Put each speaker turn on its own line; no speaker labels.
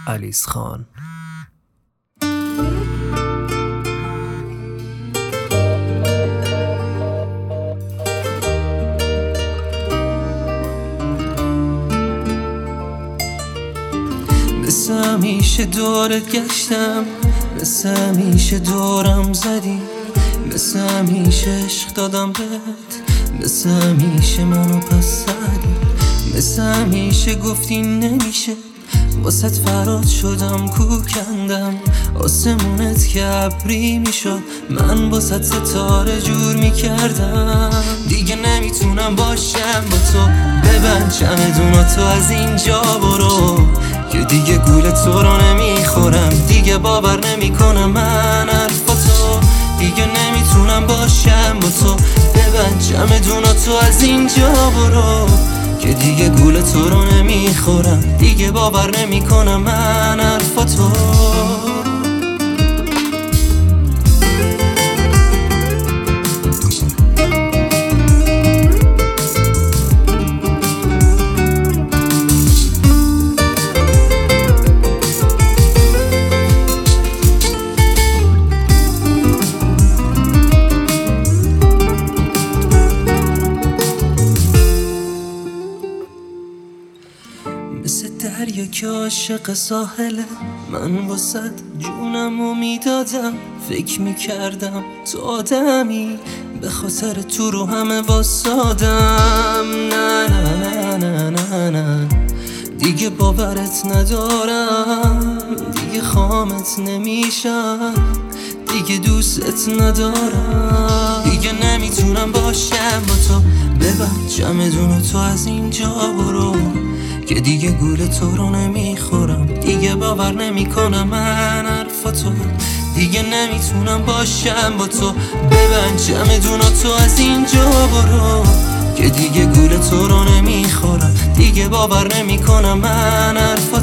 علیز خان.
مثل همیشه دورت گشتم، مثل همیشه دورم زدی، مثل همیشه عشق دادم بهت، مثل همیشه منو پس زدی، مثل همیشه گفتی نمیشه، واسه فراد شدم کوکندم، آسمونت که ابری میشد من واسه ستاره جور میکردم. دیگه نمیتونم باشم با تو، ببند چمدوناتو از اینجا برو، که دیگه گول تو رو نمیخورم، دیگه باور نمیکنم من حرفاتو، دیگه نمیتونم باشم با تو، ببند چمدوناتو از اینجا برو، که دیگه گول تو رو نمیخورم، دیگه باور نمیکنم من حرفاتو. مثل دریا که عاشق ساحله، من واسد جونمو میدادم، فکر میکردم تو آدمی، به خاطر تو رو همه واسادم. نه نه نه نه نه دیگه باورت ندارم، دیگه خامت نمیشم، دیگه دوستت ندارم، دیگه نمیتونم باشم با تو، ببند چمدوناتو از اینجا برو، که دیگه گول تو رو نمیخورم، دیگه باور نمیکنم من حرفاتو، دیگه نمیتونم باشم با تو، ببند چمدوناتو از اینجا برو، که دیگه گول تو رو نمیخورم، دیگه باور نمیکنم من حرفاتو.